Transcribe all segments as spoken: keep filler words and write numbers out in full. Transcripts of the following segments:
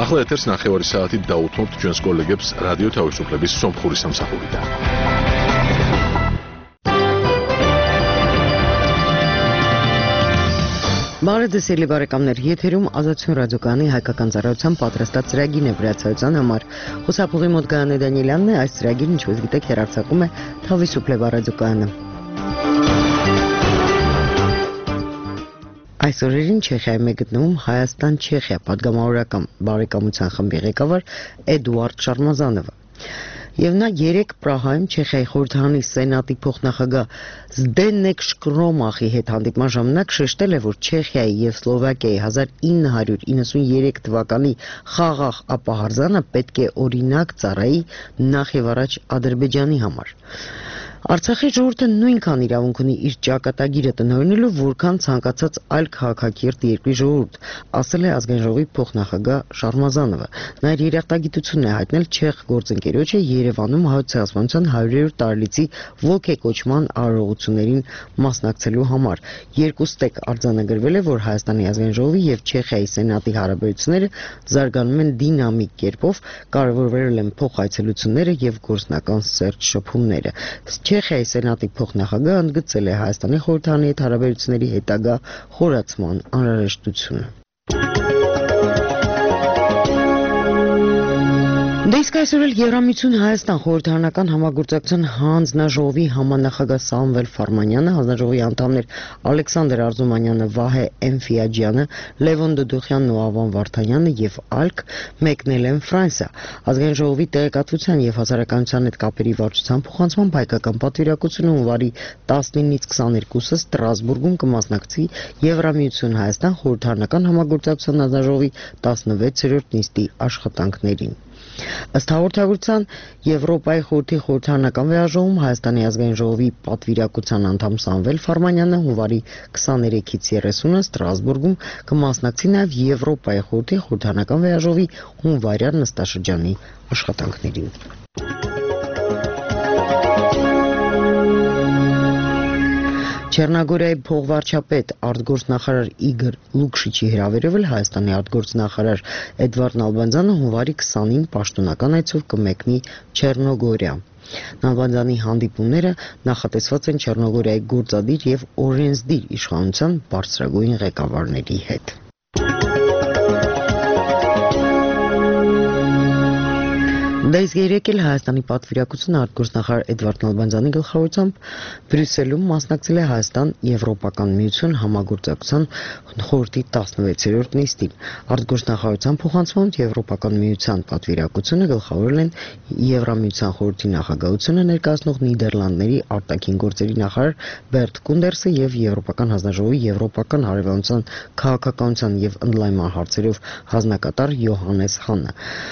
ახლა ეთერს ნახევარი საათით დაუთმობთ ჩვენს კოლეგებს რადიო თავისუფლების სომხური სამსახურიდან. Բարեդեսելի բարեկամներ, եթերում ազատություն ռադիոկայանի հայկական ծառայության պատրաստած ծրագիրն է վրացայության համար։ Խոսափողի մոտ Գայանե Դանիելյանն է, այս ծրագիրն ինչպես գիտեք հեռարձակում է Թավիսուփլեվա ռադիոկայանը։ Այս օրերին Չեխիայում է գտնվում Հայաստան-Չեխիա պատգամավորական բարեկամության խմբի ղեկավար Էդուարդ Շարմազանովը։ Եվ նա երեկ Պրահայում Չեխիայի խորհրդարանի սենատի փոխնախագահ Զդենեկ Շկրոմախի հետ հանդիպման ժամանակ շեշտել է, որ Չեխիայի եւ Սլովակիայի հազար ինը հարյուր իննսուներեք թվականի խաղաղ ապահարզանը պետք է օրինակ ծառայի նախ եւ առաջ Ադրբեջանի համար։ Արցախի ժողովուրդը նույնքան իրավունք ունի իր ճակատագիրը տնօրինելու, որքան ցանկացած այլ քաղաքակիրթ երկրի ժողովուրդ, ասել է ազգային ժողովի փոխնախագահ Շարմազանովը։ Նա իր երախտագիտությունն է հայտնել չեխ գործընկերոջը Երևանում հայոց ցեղասպանության հարյուրերորդ տարելիցի ոգեկոչման արարողություններին մասնակցելու համար։ Երկուստեք արձանագրվել է, որ Հայաստանի ազգային ժողովի եւ Չեխիայի սենատի հարաբերությունները զարգանում են դինամիկ կերպով, կարևորվել են փոխայցելությունները եւ գործնական սերտ շփումները։ Չեխիայի սենատի փոխնախագահը ընդգծել է Հայաստանի խորհրդարանի հետ հարաբերությունների հետագա խորացման անհրաժեշտությունը։ Դե իսկ այսօր էլ Եվրամիություն Հայաստան խորհրդարանական համագործակցության հանձնաժողովի համանախագահ Սամվել Ֆարմանյանը, հանձնաժողովի անդամներ Ալեքսանդր Արզումանյանը, Վահե Էնֆիաջյանը, Լևոն Դուդուխյանն ու Ավան Վարդանյանը եւ ԱԼԿ մեկնել են Ֆրանսիա։ Ազգային ժողովի տեղեկատվության եւ հասարակայնության հետ կապերի վարչության փոխանցման հայկական պատվիրակությունը հունվարի տասնինից քսաներկուսը Ստրասբուրգում կմասնակցի Եվրամիություն Հայաստան խորհրդարանական համագործակցության հանձնաժողովի տասնվեցերորդ նիստի աշխատանքներին։ Ըստ հաղորդագրության Եվրոպայի խորհրդի խորհրդարանական վեաժողում Հայաստանի ազգային ժողովի պատվիրակության անդամ Սամվել Ֆարմանյանը հունվարի քսաներեքից երեսունը Ստրասբուրգում կմասնակցի նաև Եվրոպայի խորհրդի խորհրդարանական վեաժողովի հունվարյան նստաշրջանի աշխատանքներին։ Չեռնագորիայի փոխվարչապետ արտգործնախարար Իգոր Լուկշիչի հրավերով էլ Հայաստանի արտգործնախարար Էդվարդ Նալբանդյանը հունվարի քսանին պաշտոնական այցով կմեկնի Չեռնոգորիա։ Նալբանդյանի հանդիպումները նախատեսված են Չեռնոգորիայի գործադիր եւ օրենսդիր իշխանության բարձրագույն ղեկավարների հետ։ Դա իսկ երեկ էլ Հայաստանի պատվիրակությունը արտգործնախարար Էդվարդ Նալբանդյանի գլխավորությամբ Բրյուսելում մասնակցել է Հայաստան-Եվրոպական միություն համագործակցության խորհրդի տասնվեցերորդ նիստին։ Արտգործնախարարության փոխանցմամբ Եվրոպական միության պատվիրակությունը գլխավորել են Եվրամիության խորհրդի նախագահությունը ներկայացնող Նիդերլանդների արտաքին գործերի նախարար Բերտ Կունդերսը եւ Եվրոպական հանձնաժողովի եվրոպական հարևանության քաղաքականության եւ ընդլայնման հարցերով հանձնակատար Յոհանես Հանը։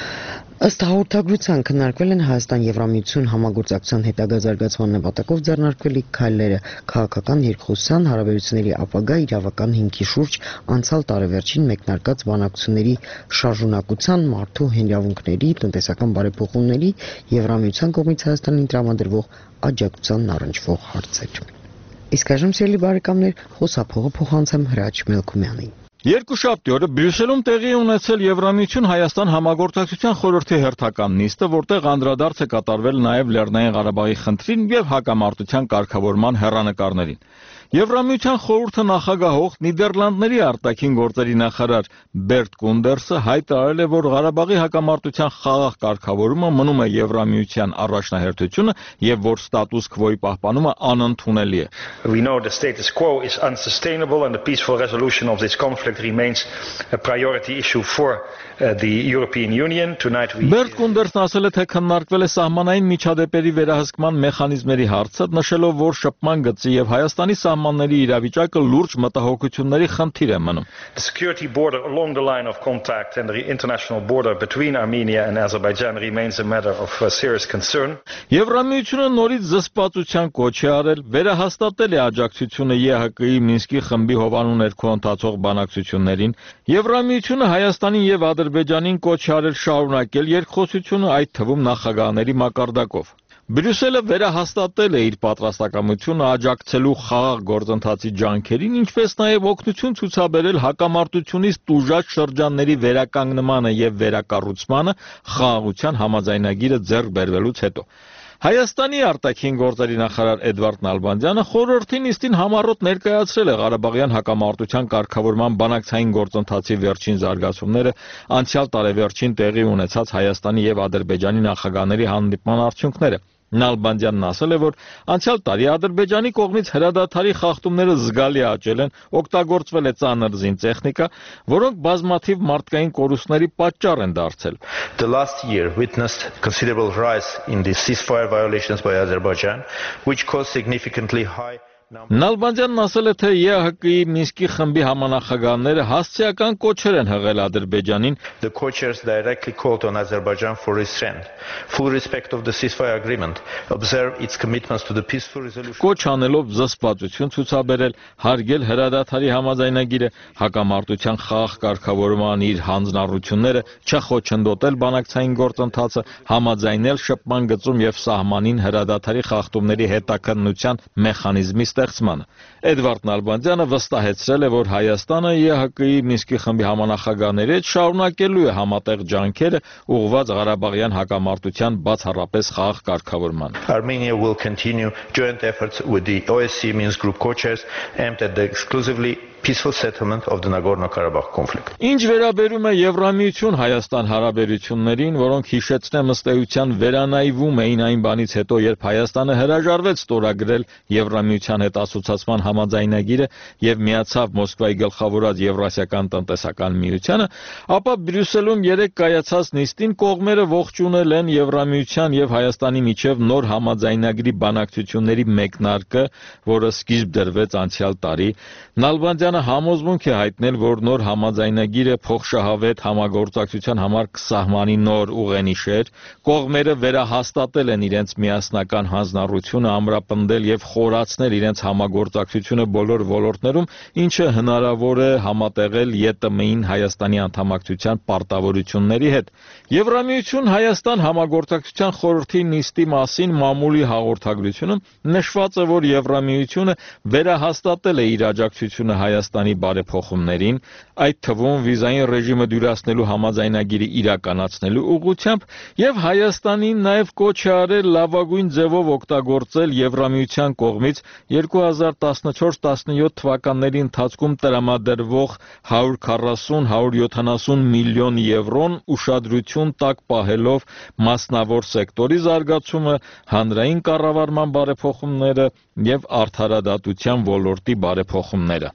Ըստ հաղորդագրության քննարկվել են Հայաստան-Եվրամիություն համագործակցության հետագա զարգացման նպատակով ձեռնարկվելիք քայլերը, քաղաքական երկխոսության հարաբերությունների ապագա իրավական հիմքի շուրջ անցյալ տարեվերջին մեկնարկած բանակցությունների շարժունակության, մարդու իրավունքների, տնտեսական բարեփոխումների, Եվրամիության կողմից Հայաստանին տրամադրվող աջակցությանն առնչվող հարցեր։ Իսկ այժմ սիրելի բարեկամներ, խոսափողը փոխանցեմ Հրաչ Մելքումյանին։ Երկուշաբթի օրը Բրյուսելում տեղի ունեցել Եվրամիություն Հայաստան համագործակցության խորհրդի հերթական նիստը, որտեղ անդրադարձ է կատարվել նաև Լեռնային Ղարաբաղի խնդրին եւ հակամարտության կարգավորման հեռանկարներին։ Եվրամիության խորհուրդը նախագահող Նիդերլանդների արտաքին գործերի նախարար Բերտ Կունդերսը հայտարարել է, որ Ղարաբաղի հակամարտության խաղաղ կարգավորումը մնում է Եվրամիության առաջնահերթությունը եւ որ ստատուս քվոյի պահպանումը անընդունելի է։ We know the status quo is unsustainable and the peaceful resolution of this conflict remains a priority issue for uh, the European Union. Tonight we Բերտ Կունդերսն ասել է, թե քննարկվել է սահմանային միջադեպերի վերահսկման մեխանիզմերի հարցը, նշելով, որ շփման գծի եւ Հայաստանի սահմանների իրավիճակը լուրջ մտահոգությունների խնդիր է մնում։ The security border along the line of contact and the international border between Armenia and Azerbaijan remains a matter of uh, serious concern. Եվրամիությունը նորից զսպվածության կոչ է արել, վերահաստատել է աջակցությունը ԵՀԿ-ի Մինսկի խմբի հովանու ներքո ընթացող բանակցություններին։ Եվրամիությունը Հայաստանին եւ Ադրբեջանին կոչ է արել շարունակել երկխոսությունը, այդ թվում նախագահների մակարդակով։ Բրյուսելը վերահաստատել է իր պատրաստակամությունը աջակցելու խաղաղ գործընթացի ջանքերին, ինչպես նաև օգնություն ցուցաբերել հակամարտությունից տուժած շրջանների վերականգնմանը եւ վերակառուցմանը խաղաղության համաձայնագիրը ձեռք բերվելուց հետո։ Հայաստանի արտաքին գործերի նախարար Էդվարդ Նալբանդյանը խորհրդի նիստին համառոտ ներկայացրել է Ղարաբաղյան հակամարտության կարգավորման բանակցային գործընթացի վերջին զարգացումները, անցյալ տարեվերջին տեղի ունեցած Հայաստանի եւ Ադրբեջանի նախագահների հանդիպման արդյունքները։ Նալբանդյանն ասել է, որ անցյալ տարի Ադրբեջանի կողմից հրադադարի խախտումները զգալի աճել են, օգտագործվել է ծանր զինտեխնիկա, որոնք բազմաթիվ մարդկային կորուստների պատճառ են դարձել։ The last year witnessed considerable rise in the ceasefire violations by Azerbaijan, which caused significantly high Նալբանդյանն ասել է, թե ԵԱՀԿ-ի Մինսկի խմբի համանախագահները հասցեական կոչեր են հղել Ադրբեջանին։ The co-chairs directly called on Azerbaijan for restraint, full respect of the ceasefire agreement, observe its commitments to the peaceful resolution. Կոչ անելով զսպվածություն ցուցաբերել, հարգել հրադադարի համաձայնագիրը, հակամարտության խաղաղ կարգավորման իր հանձնառությունները, չխոչընդոտել բանակցային գործընթացը, համաձայնել շփման գծում եւ սահմանին հրադադարի խախտումների հետաքննության մեխանիզմի ստեղծմանը։ Էդվարդ Նալբանդյանը վստահեցրել է, որ Հայաստանը ԵԱՀԿ-ի Մինսկի խմբի համանախագահների հետ շարունակելու է համատեղ ջանքերը ուղղված Ղարաբաղյան հակամարտության բացառապես խաղաղ կարգավորման։ Armenia will continue joint efforts with the O S C E Minsk group co-chairs aimed at the exclusively peaceful settlement of the Nagorno-Karabakh conflict. Ինչ վերաբերում է Եվրամիություն Հայաստան հարաբերություններին, որոնք հիշեցնեմ ըստ էության վերանայվում էին այն բանից հետո, երբ Հայաստանը հրաժարվեց ստորագրել Եվրամիության հետ ասոցիացման համաձայնագիրը եւ միացավ Մոսկվայի գլխավորած Եվրասիական տնտեսական միությանը, ապա Բրյուսելում երեք կայացած նիստին կողմերը ողջունել են Եվրամիության եւ Հայաստանի միջև նոր համաձայնագրի բանակցությունների մեկնարկը, որը սկիզբ դրվեց անցյալ տարի։ Նալբանդյանը համոզմունք է հայտնել, որ նոր համաձայնագիրը փոխշահավետ համագործակցության համար կսահմանի նոր ուղենիշեր, կողմերը վերահաստատել են իրենց միասնական հանձնառությունը ամրապնդել եւ խորացնել իրենց համագործակցությունը բոլոր ոլորտներում, ինչը հնարավոր է համատեղել ԵՏՄ-ին Հայաստանի անդամակցության պարտավորությունների հետ։ Եվրամիություն Հայաստան համագործակցության խորհրդի նիստի մասին մամուլի հաղորդագրությունում նշված է, որ Եվրամիությունը վերահաստատել է իր աջակցությունը Հայաստանի բարեփոխումներին, այդ թվում վիզային ռեժիմը դյուրացնելու համաձայնագիրը իրականացնելու ուղղությամբ եւ Հայաստանին նաեւ կոչ է արել լավագույն ձևով օգտագործել Եվրամիության կողմից երկու հազար տասնչորս տասնյոթ թվականների ընթացքում տրամադրվող հարյուր քառասուն հարյուր յոթանասուն միլիոն եվրոն ուշադրություն տակ պահելով մասնավոր սեկտորի զարգացումը, հանրային կառավարման բարեփոխումները եւ արդարադատության ոլորտի բարեփոխումները։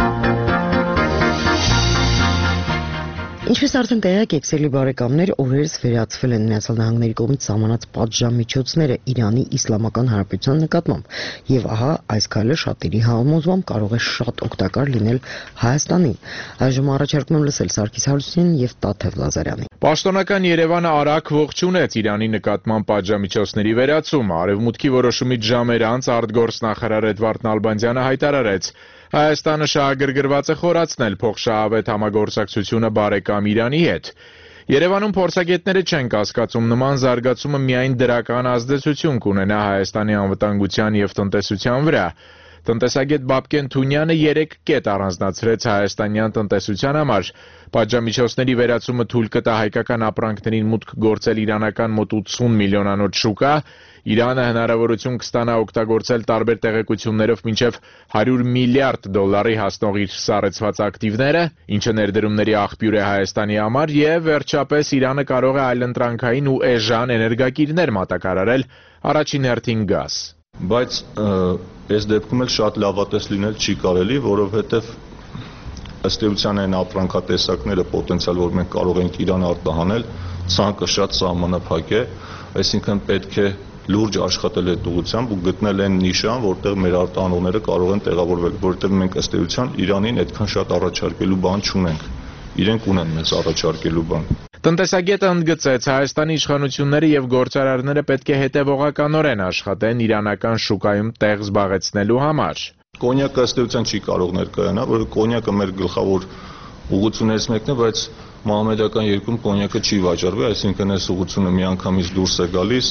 Ինչպես արդեն տեղյակ եք, սիրելի բարեկամներ, օրերս վերացվել են Միացյալ Նահանգների կողմից սահմանած պատժամիջոցները Իրանի Իսլամական Հանրապետության նկատմամբ, եւ ահա այս քայլը շատերի համոզմամբ կարող է շատ օգտակար լինել Հայաստանին։ Այժմ առաջարկում եմ լսել Սարգիս Հարությունյանին եւ Տաթև Լազարյանին։ Պաշտոնական Երևանը արագ ողջունեց Իրանի նկատմամբ պատժամիջոցների վերացումը։ Արևմուտքի որոշումից ժամեր անց արտգործնախարար Էդվարդ Նալբանդյանը հայտարարեց. Հայաստանը շահագրգռված է խորացնել փոխշահավետ համագործակցությունը բարեկամ Իրանի հետ։ Երևանում փորձագետները չեն կասկածում նման զարգացումը միայն դրական ազդեցություն կունենա Հայաստանի անվտանգության եւ տնտեսության վրա։ Տնտեսագետ Բաբկեն Թունյանը երեք կետ առանձնացրեց հայաստանյան տնտեսության համար։ Պատժամիջոցների վերացումը թույլ կտա հայկական ապրանքներին մուտք գործել իրանական մոտ ութսուն միլիոնանոց շուկա, Իրանը հնարավորություն կստանա օգտագործել տարբեր տեղեկություններով մինչև հարյուր միլիարդ դոլարի հասնող իր սառեցված ակտիվները, ինչը ներդրումների աղբյուր է Հայաստանի համար, եւ վերջապես Իրանը կարող է այլընտրանքային ու էժան էներգակիրներ մատակարարել, առաջին հերթին գազ։ Բայց այս դեպքում էլ շատ լավատես լինել չի կարելի, որովհետև ըստ էության այն ապրանքատեսակները պոտենցիալ, որ մենք կարող ենք Իրան արտահանել, ցանկը շատ սահմանափակ է, այսինքն պետք է լուրջ աշխատել այդ ուղղությամբ ու գտնել այն նիշան, որտեղ մեր արտահանողները կարող են տեղավորվել, որովհետև մենք ըստ էության Իրանին այդքան շատ առաջարկելու բան չունենք։ Իրենք ունեն մեզ առաջարկելու բան։ Տնտեսագետը ընդգծեց, Հայաստանի իշխանությունները եւ գործարարները պետք է հետեւողականորեն աշխատեն իրանական շուկայում տեղ զբաղեցնելու համար։ Կոնյակը ըստ էության չի կարող ներկայանալ, որ կոնյակը մեր գլխավոր ուղղություններից մեկն է, բայց մահմեդական երկրում կոնյակը չի վաճառվի, այսինքն այս ուղղությունը միանգամից դուրս է գալիս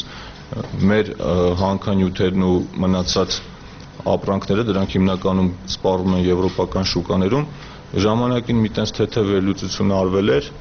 մեր հանքանյութերն ու մնացած ապրանքները դրանք հիմնականում սպառվում են եվրոպական շուկաներում, ժամանակին մի տես թեթև վերլուծություն արվել էր,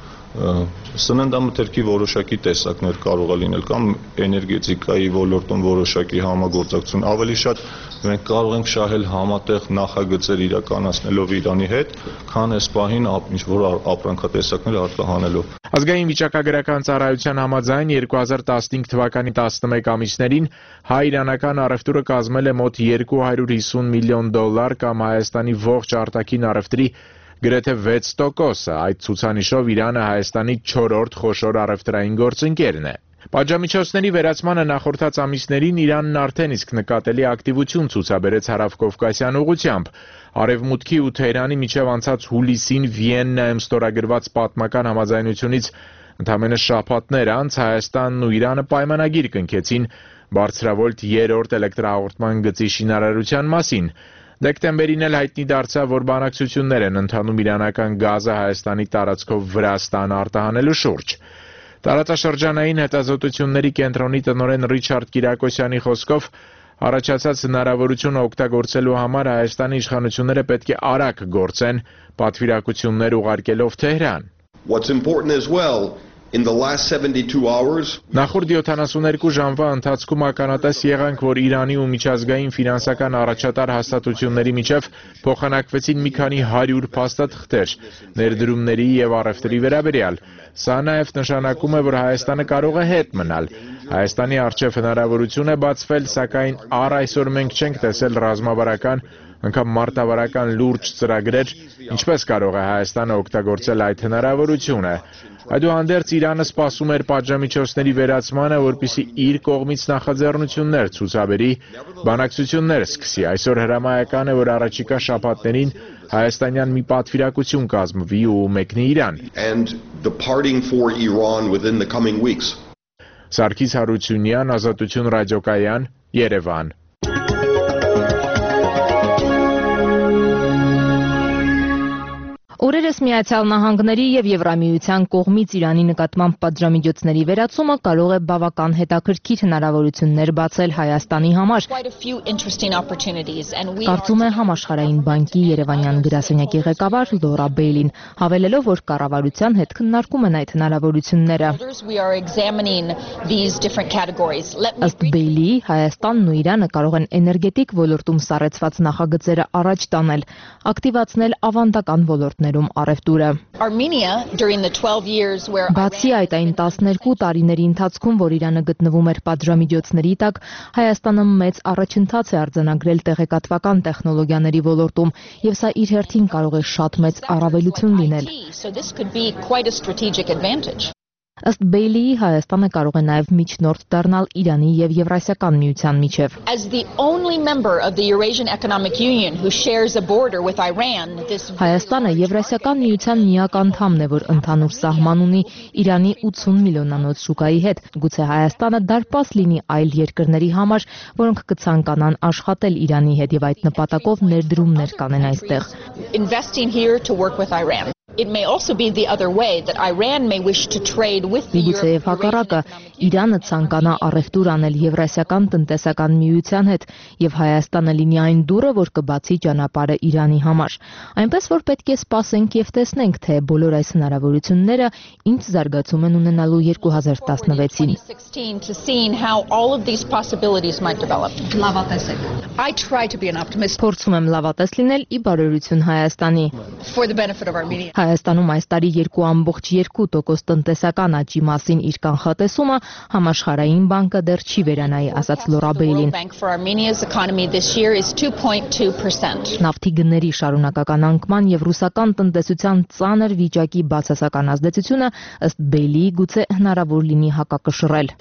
սննդամթերքի որոշակի տեսակներ կարող է լինել կամ էներգետիկայի ոլորտում որոշակի համագործակցություն, ավելի շատ մենք կարող ենք շահել համատեղ նախագծեր իրականացնելով Իրանի հետ, քան այս պահին ինչ որ ապրանքատեսակներ արտահանելով։ Ազգային վիճակագրական ծառայության համաձայն երկու հազար տասնհինգ թվականի տասնմեկ ամիսներին հայ-իրանական առևտուրը կազմել է մոտ երկու հարյուր հիսուն միլիոն դոլար կամ Հայաստանի ողջ արտաքին առևտրի գրեթե վեց տոկոսը, այդ ցուցանիշով Իրանը Հայաստանի չորրորդ խոշոր առևտրային գործընկերն է։ Պատժամիջոցների վերացմանը նախորդած ամիսներին Իրանն արդեն իսկ նկատելի ակտիվություն ցուցաբերեց հարավկովկասյան ուղղությամբ։ Արևմուտքի ու Թեհրանի միջև անցած հուլիսին Վիեննայում ստորագրված պատմական համաձայնությունից ընդամենը շաբաթներ անց Հայաստանն ու Իրանը պայմանագիր կնքեցին բարձրավոլտ երրորդ էլեկտրահաղորդման գծի շինարարության մասին։ Դեկտեմբերին էլ հայտնի դարձավ, որ բանակցություններ են ընթանում իրանական գազը Հայաստանի տարածքով Վրաստան արտահանելու շուրջ։ Տարածաշրջանային հետազոտությունների կենտրոնի տնօրեն Ռիչարդ Կիրակոսյանի խոսքով առաջացած հնարավորությունը օգտագործելու համար Հայաստանի իշխանությունները պետք է արագ գործեն, պատվիրակություններ ուղարկելով Թեհրան։ What's important as well in the last seventy-two hours Նախորդ յոթանասուներկու ժամվա ընթացքում ականատես եղանք, որ Իրանի ու միջազգային ֆինանսական առաջատար հաստատությունների միջև փոխանակվեցին մի քանի հարյուր փաստաթղթեր ներդրումների եւ առևտրի վերաբերյալ։ Սա նաեւ նշանակում է, որ Հայաստանը կարող է հետ մնալ։ Հայաստանի առջև հնարավորություն է բացվել, սակայն առ այսօր մենք չենք տեսել ռազմավարական անգամ մարտավարական լուրջ ծրագրեր, ինչպես կարող է Հայաստանը օգտագործել այդ հնարավորությունը։ Այդուհանդերձ Իրանը սպասում էր պատժամիջոցների վերացմանը, որպեսզի իր կողմից նախաձեռնություններ ցուցաբերի, բանակցություններ սկսի։ Այսօր հրամայական է, որ առաջիկա շաբաթներին հայաստանյան մի պատվիրակություն կազմվի ու մեկնի Իրան։ and departing for Iran within the coming weeks. Սարգիս Հարությունյան, Ազատություն ռադիոկայան, Երևան։ Օրերս Միացյալ Նահանգների եւ Եվրամիության կողմից Իրանի նկատմամբ պատժամիջոցների վերացումը կարող է բավական հետաքրքիր հնարավորություններ բացել Հայաստանի համար։ Կարծում է Համաշխարհային բանկի Երևանյան գրասենյակի ղեկավար Լորա Բեյլին, հավելելով, որ կառավարության հետ քննարկում են այդ հնարավորությունները։ Ըստ Բեյլիի, Հայաստանն ու Իրանը կարող են էներգետիկ ոլորտում սառեցված նախագծերը առաջ տանել, ակտիվացնել ավանդական ոլորտներ առևտուրը։ Բացի այդ, այն տասներկու տարիների ընթացքում, որ Իրանը գտնվում էր պատժամիջոցների տակ, Հայաստանը մեծ առաջընթաց է արձանագրել տեղեկատվական տեխնոլոգիաների ոլորտում, եւ սա իր հերթին կարող է շատ մեծ առավելություն լինել։ Ըստ Բեյլիի, Հայաստանը կարող է նաև միջնորդ դառնալ Իրանի եւ Եվրասիական միության միջև։ Հայաստանը Եվրասիական միության միակ անդամն է, որ ընդհանուր սահման ունի Իրանի ութուն միլիոնանոց շուկայի հետ։ Գուցե Հայաստանը դարպաս լինի այլ երկրների համար, որոնք կցանկանան աշխատել Իրանի հետ եւ այդ նպատակով ներդրումներ կանեն այստեղ։ It may also be the other way that Iran may wish to trade with the European հակառակը Իրանը ցանկանա առևտուր անել Եվրասիական տնտեսական միության հետ եւ Հայաստանը լինի այն դուռը, որ կբացի ճանապարհը Իրանի համար։ Այնպես որ պետք է սպասենք եւ տեսնենք, թե բոլոր այս հնարավորությունները ինչ զարգացում են ունենալու երկու հազար տասնվեցին։ Փորձում եմ լավատես լինել ի բարօրություն Հայաստանի։ Հայաստանում այս տարի երկու ամբողջ երկու տոկոս տնտեսական աճի մասին իր կանխատեսումը Համաշխարհային բանկը դեռ չի վերանայի, ասաց Լորա Բեյլին։ Նավթի գների շարունակական անկման եւ ռուսական տնտեսության ծանր վիճակի բացասական ազդեցությունը ըստ Բեյլիի գուցե հնարավոր լինի հակակշռել։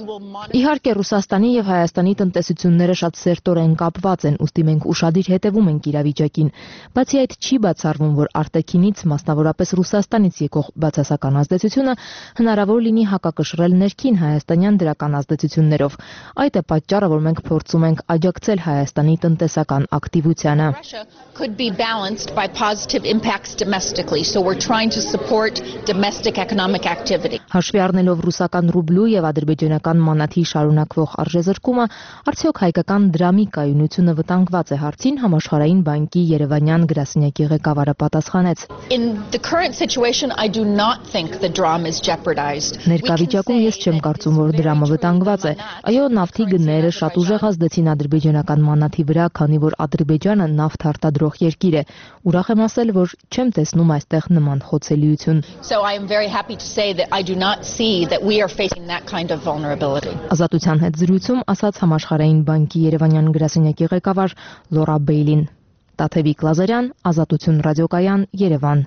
Իհարկե Ռուսաստանի եւ Հայաստանի տնտեսությունները շատ սերտորեն կապված են, ուստի մենք ուշադիր հետևում ենք բանկ իրավիճակին։ Բացի այդ, չի բացառվում, որ արտաքինից, մասնավորապես Ռուսաստանից եկող բացասական ազդեցությունը հնարավոր լինի հակակշռել ներքին հայաստանյան դրական ազդեցություններով։ Այդ է պատճառը, որ մենք փորձում ենք աջակցել Հայաստանի տնտեսական ակտիվությանը։ Could be balanced by positive impacts domestically, so we're trying to support domestic economic activity. Հաշվի առնելով ռուսական ռուբլու եւ ադրբեջանական մանաթի շարունակվող արժեզրկումը, արդյոք հայկական դրամի կայունությունը վտանգված է հարցին համաշխարհային բանկի Երևանյան գրասենյակի ղեկավարը պատասխանեց. In the current situation, I do not think the dram is jeopardized. Ներկայվիճակում ես չեմ կարծում, որ դրամը վտանգված է։ Այո, նավթի գները շատ ուժեղ ազդեցին ադրբեջանական մանաթի վրա, քանի որ Ադրբեջանը նավթ արտադրող երկիր է։ Ուրախ եմ ասել, որ չեմ տեսնում այստեղ նման խոցելիություն։ So I am very happy to say that I do not see that we are facing that kind of vulnerability. Ազատության հետ զրույցում ասաց համաշխարհային բանկի Երևանյան գրասենյակի ղեկավար Լորա Բեյլին։ Տաթևիկ Լազարյան, Ազատություն ռադիոկայան, Երևան։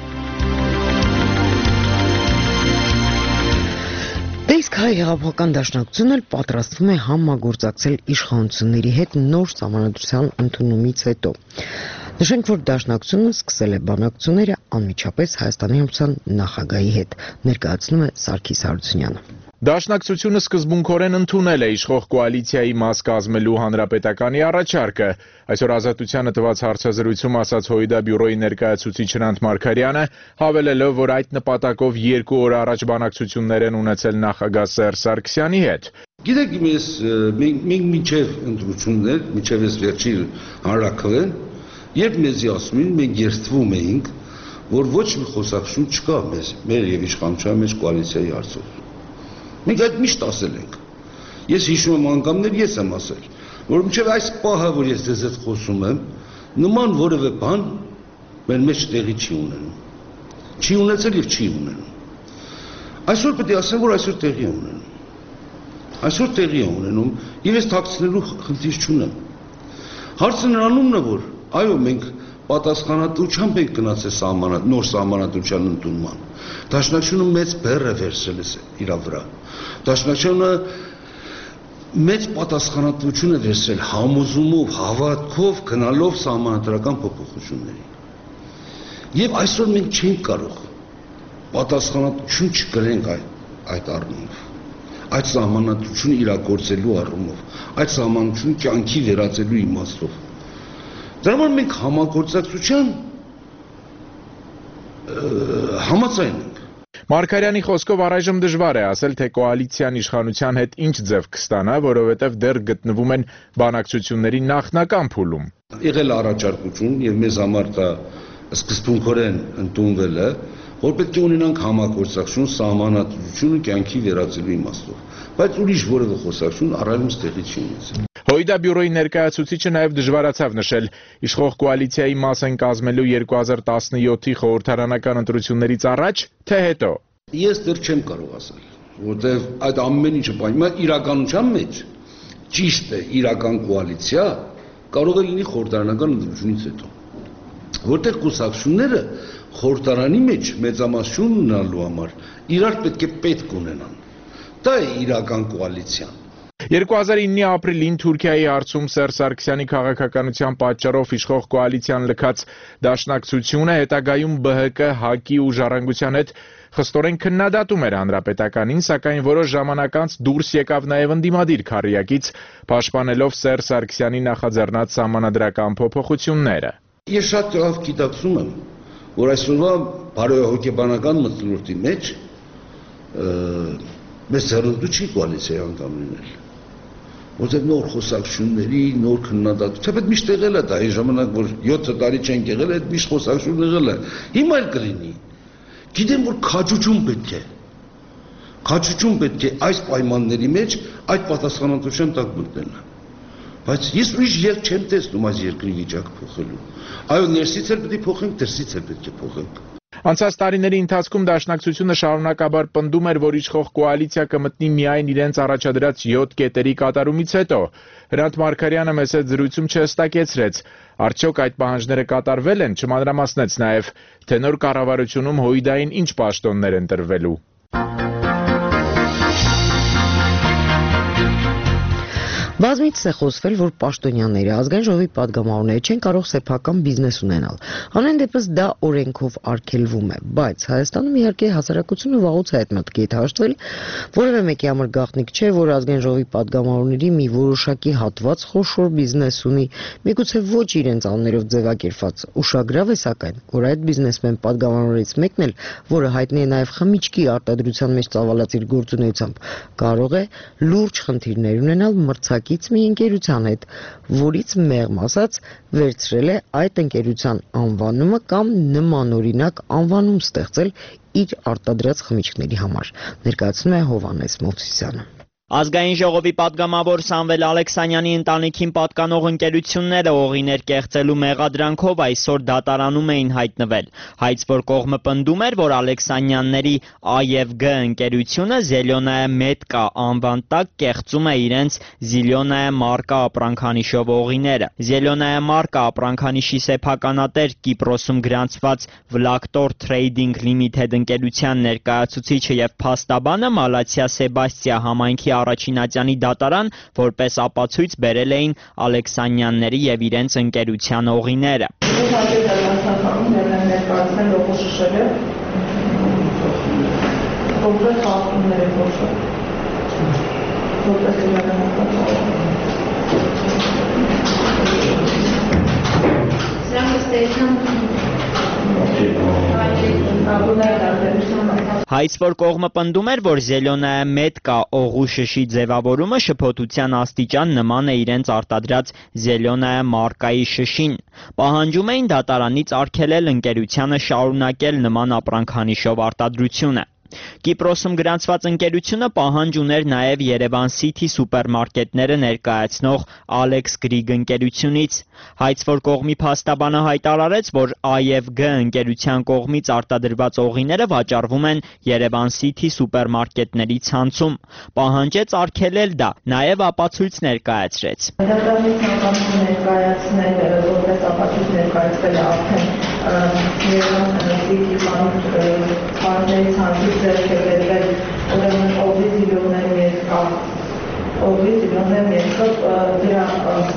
Իսկ հայ հեղափոխական դաշնակցությունն էլ պատրաստվում է համագործակցել իշխանությունների հետ նոր սահմանադրության ընդունումից հետո։ Նշենք, որ դաշնակցությունը սկսել է բանակցությունները անմիջապես Հայաստանի Հանրապետության նախագահի հետ, ներկայացնում է Սարգիս Հարությունյանը։ Դաշնակցությունը սկզբունքորեն ընդունել է իշխող կոալիցիայի մաս կազմելու հանրապետականի առաջարկը։ Այսօր Ազատությանը տված հարցազրույցում ասաց ՀՅԴ բյուրոյի ներկայացուցիչ Հրանտ Մարգարյանը, հավելելով, որ այդ նպատակով երկու օր առաջ բանակցություններ են ունեցել նախագահ Սերժ Սարգսյանի հետ։ Գիտեք, ես մենք մինչև ընտրություններ, մինչև այս վերջի հանրաքվեն, երբ մեզի ասում են, մենք երդվում էինք, որ ոչ մի խոսակցություն չկա մեզ, մեր եւ իշխանության մեջ կոալիցիայի հարցով։ Մենք այդ միշտ ասել ենք։ Ես հիշում եմ անգամներ, ես եմ ասել, որ մինչև այս պահը, որ ես ձեզ հետ խոսում եմ, նման որևէ բան մեր մեջ տեղի չի ունենում։ Չի ունեցել եւ չի ունենում։ Այսօր պետք է ասեմ, որ այսօր տեղի է ունենում։ Այսօր տեղի է ունենում, եւ ես թաքցնելու խնդիր չունեմ։ Հարցը նրանումն է, որ այո, մենք պատասխանատվությամբ ենք գնացել սահմանա, նոր սահմանադրության ընդունման։ Դաշնակցությունը մեծ բեռ է վերցրել իր վրա։ Դաշնակցությունը մեծ պատասխանատվություն է վերցրել համոզումով, հավատքով գնալով սահմանադրական փոփոխությունների։ Եվ այսօր մենք չենք կարող պատասխանատվություն չկրենք այդ, այդ առումով։ Այդ սահմանադրությունը իրագործելու առումով, այդ սահմանադրությունը կյանքի վերածելու իմաստով։ Դրա համար մենք համագործակցության համաձայն ենք։ Մարգարյանի խոսքով առայժմ դժվար է ասել, թե կոալիցիան իշխանության հետ ինչ ձև կստանա, որովհետև դեռ գտնվում են բանակցությունների նախնական փուլում։ Եղել առաջարկություն եւ մեզ համար դա սկզբունքորեն ընդունվել է, որ պետք է ունենանք համագործակցություն սահմանադրությունը կյանքի վերածելու իմաստով, բայց ուրիշ որևէ խոսակցություն առայժմ տեղի չի ունեցել։ ՀՅԴ բյուրոյի ներկայացուցիչը նաև դժվարացավ նշել, իշխող կոալիցիայի մաս են կազմելու երկու հազար տասնյոթի խորհրդարանական ընտրություններից առաջ, թե հետո։ Ես դեռ չեմ կարող ասել, որտեղ այդ ամեն ինչը բանիմա իրականության մեջ ճիշտ է իրական կոալիցիա կարող է լինի խորհրդարանական ընտրությունից հետո, որտեղ կուսակցությունները խորհրդարանի մեջ մեծամասնություն ունենալու համար իրար պետք է պետք ունենան։ Դա է իրական կոալիցիան։ երկու հազար իննի ապրիլին Թուրքիայի հարցում Սերժ Սարգսյանի քաղաքականության պատճառով իշխող կոալիցիան լքած դաշնակցությունը հետագայում ԲՀԿ, ՀԱԿ-ի ու Ժառանգության հետ խստորեն քննադատում էր հանրապետականին, սակայն որոշ ժամանակ անց դուրս եկավ նաև ընդդիմադիր քառյակից, պաշտպանելով Սերժ Սարգսյանի նախաձեռնած սահմանադրական փոփոխությունները։ Ես շատ լավ գիտակցում եմ, որ այսօրվա բարոյահոգեբանական մթնոլորտի մեջ մեզ ձեռնտու չի կոալիցիայի անդամ լինել, որտեղ նոր խոսակցությունների, նոր քննադատություն, թեպետ միշտ եղել է դա, այն ժամանակ, որ յոթ տարի չենք եղել, այդ միշտ խոսակցություն եղել է, հիմա էլ կլինի։ Գիտեմ, որ քաջություն պետք է, քաջություն պետք է այս պայմանների մեջ այդ պատասխանատվության տակ մտնելը։ Բայց ես ուրիշ երկ չեմ տեսնում այս երկրի վիճակը փոխելու։ Այո, ներսից էլ պետք է փոխենք, դրսից էլ պետք է փոխենք։ Անցած տարիների ընթացքում դաշնակցությունը շարունակաբար պնդում էր, որ իշխող կոալիցիա կմտնի միայն իրենց առաջադրած յոթ կետերի կատարումից հետո։ Հրանտ Մարգարյանը մեծ զրույցում չհստակեցրեց, արդյոք այդ պահանջները կատարվել են, չմանրամասնեց նաև, թե նոր կառավարությունում ՀՅԴ-ին ինչ պաշտոններ են տրվելու։ Բազմիցս է խոսվել, որ պաշտոնյաները ազգային ժողովի падգամավորները չեն կարող սեփական բիզնես ունենալ։ Ամեն դեպս դա օրենքով արգելվում է, բայց Հայաստանում իհարկե հասարակությունը վաղուց է այդ մտքի հետ հաշտվել, որևէ մեկի համար գաղտնիք չէ, որ ազգային ժողովի падգամավորների մի որոշակի հատված խոշոր բիզնես ունի, միգուցե ոչ իրենց անուններով ձևակերպված։ Ուշագրավ է սակայն, որ այդ բիզնեսմեն падգամավորներից մեկն էլ, որը հայտնի է նաև խմիչքի արտադրության մեջ ծավալած իր գործունեությամբ, կարող է լուրջ խնդիրներ ունենալ մրցակից մի ընկերության հետ, որից մեղմ ասած վերցրել է այդ ընկերության անվանումը կամ նմանօրինակ անվանում ստեղծել իր արտադրած խմիչքների համար, ներկայացնում է Հովհաննես Մովսիսյանը։ Ազգային ժողովի падգամավոր Սամվել Ալեքսանյանի ընտանիքին պատկանող ընկերությունները օղիներ կեղծելու մեղադրանքով այսօր դատարանում էին հայտնվել։ Հայց որ կողմը պնդում էր, որ Ալեքսանյանների A և G ընկերությունը Զելյոնայա Մեդկա անվան տակ կեղծում է իրենց Զիլյոնայա Մարկա ապրանքանիշով օղիները։ Զելյոնայա Մարկա ապրանքանիշի սեփականատեր Կիպրոսում գրանցված Vlaktor Trading Limited ընկերության ներկայացուցիչը եւ փաստաբանը Մալացիա Սեբաստիա համայնքի առաջին ատյանի դատարան որպես ապացույց բերել էին Ալեքսանյանների եւ իրենց ընկերության օղիները։ Հայց որ կողմը պնդում էր, որ Զելյոնայա Մեդկա օղու շշի ձևավորումը շփոթության աստիճան նման է իրենց արտադրած Զելյոնայա Մարկայի շշին։ Պահանջում էին դատարանից արգելել ընկերությանը շարունակել նման ապրանքանիշով արտադրությունը։ Կիպրոսում գրանցված ընկերությունը պահանջ ուներ նաև Երևան City սուպերմարկետները ներկայացնող Alex Greig ընկերությունից։ Հայց որ կողմի փաստաբանը հայտարարեց, որ A և G ընկերության կողմից արտադրված օղիները վաճառվում են Երևան City սուպերմարկետների ցանցում։ Պահանջեց արգելել դա, նաև ապացույց ներկայացրեց։ Ձեռք է բերվել ուրեմն օղի Զիլյոնայա Մեդկա, օղի Զիլյոնայա Մեդկա դրա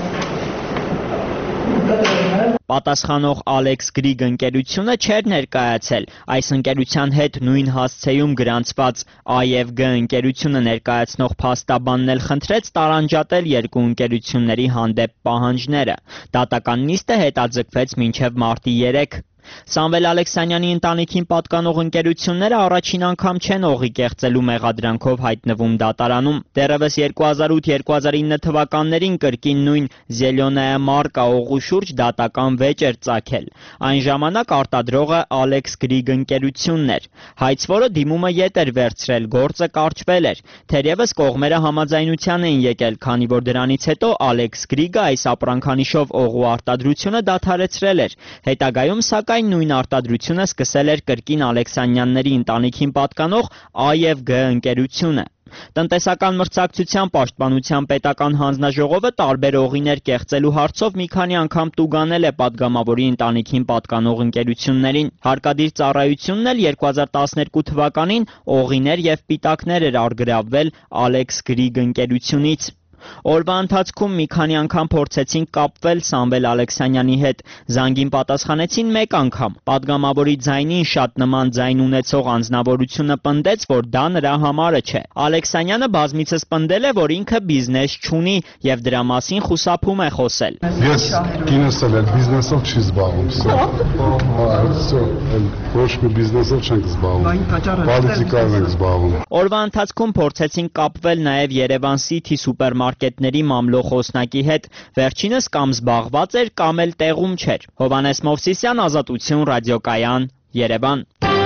կտրոնը։ Պատասխանող Alex Greig ընկերությունը չէր ներկայացել, այս ընկերության հետ նույն հասցեում գրանցված A և G ընկերությունը ներկայացնող փաստաբանն էլ խնդրեց տարանջատել երկու ընկերությունների հանդեպ պահանջները։ Դատական նիստը հետաձգվեց մինչև մարտի երեքը։ Սամվել Ալեքսանյանի ընտանիքին պատկանող ընկերությունները առաջին անգամ չեն օղի կեղծելու մեղադրանքով հայտնվում դատարանում։ Դեռևս երկու հազար ութ երկու հազար ինը թվականներին կրկին նույն Զելյոնայա Մարկա օղու շուրջ դատական վեճ էր ծագել։ Այն ժամանակ արտադրողը Alex Greig ընկերությունն էր։ Հայց որը դիմումը ետ էր վերցրել, գործը կարճվել էր։ Թերևս կողմերը համաձայնության էին եկել, քանի որ դրանից հետո Alex Greig-ը այս ապրանքանիշով օղու արտադրությունը դադարեցրել էր։ Հետագայում սակայն Այն նույն արտադրությունը սկսել էր կրկին Ալեքսանյանների ընտանիքին պատկանող A և G ընկերությունը։ Տնտեսական մրցակցության պաշտպանության պետական հանձնաժողովը տարբեր օղիներ կեղծելու հարցով մի քանի անգամ տուգանել է падգամավորի ընտանիքին պատկանող ընկերություններին։ Հարկադիր ծառայությունն էլ երկու հազար տասներկու թվականին օղիներ եւ պիտակներ էր արգրավվել Alex Greig ընկերությունից։ Օրվա ընթացքում մի քանի անգամ փորձեցին կապվել Սամվել Ալեքսանյանի հետ, զանգին պատասխանեցին մեկ անգամ։ Պատգամավորի ձայնին շատ նման ձայն ունեցող անձնավորությունը պնդեց, որ դա նրա համարը չէ։ Ալեքսանյանը բազմիցս պնդել է, որ ինքը բիզնես չունի եւ դրա մասին խուսափում է խոսել։ Ես կինոսել եմ, բիզնեսով չի զբաղվում, սա։ Ոչ մի բիզնեսով չենք զբաղվում։ Պոլիտիկայով ենք զբաղվում։ Օրվա ընթացքում փորձեցին կապվել նաեւ Երևան City սուպերմարկետների մամլո խոսնակի հետ, վերջինս կամ զբաղված էր, կամ էլ տեղում չէր։ Հովհաննես Մովսիսյան, Ազատություն, ռադիոկայան, Երևան։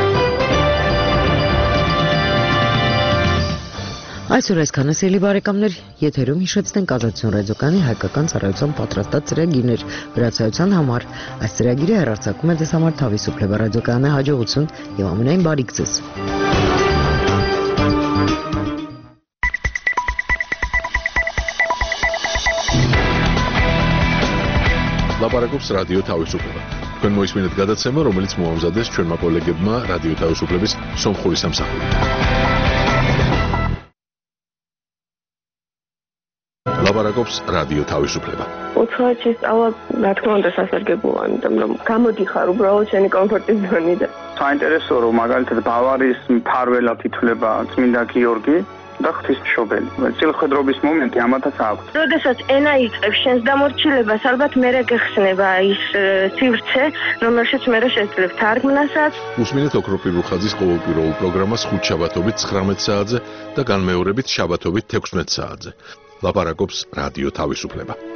Այսօր այսքանը սիրելի բարեկամներ, եթերում հիշեցնենք Ազատություն ռադիոկայանի հայկական ծառայության պատրաստած ծրագիրներ վրացայության համար։ Այս ծրագիրը հեռարձակում է ձեզ համար Թավիսուփ Լեբա ռադիոկայանի հաջողություն եւ ամենայն բարիք ձեզ։ Լապարակոպս ռադիո Թավիսուփլեբա։ Քան մոյս մինուտ գադացեմը, რომელიც մոհամզադես չորմա կոլեգեբմա ռադիո Թավիսուփլեբիս Սոմխորիս ամսախորի։ ლაპარაკობს რადიო თავისუფლება. უცხოეთში სწავლა, რა თქმა უნდა, სასარგებლოა, იმიტომ რომ გამოდიხარ უბრალოდ შენი კომფორტის ზონიდან. საინტერესოა, რომ მაგალითად ბავარიის მფარველად ითვლება წმინდა გიორგი და ღვთისმშობელი. წილხედრობის მომენტი ამათაც აქვს. როდესაც ენა იწყებს შენს დამორჩილებას, ალბათ მერე გეხსნება ის სივრცე, რომელშიც მერე შეძლებ თარგმნასაც. უსმინეთ ოქროპირ რუხაძის ყოველკვირეულ პროგრამას ხუთშაბათობით ცხრამეტ საათზე და განმეორებით შაბათობით თექვსმეტ საათზე. ლაპარაკობს რადიო თავისუფლება.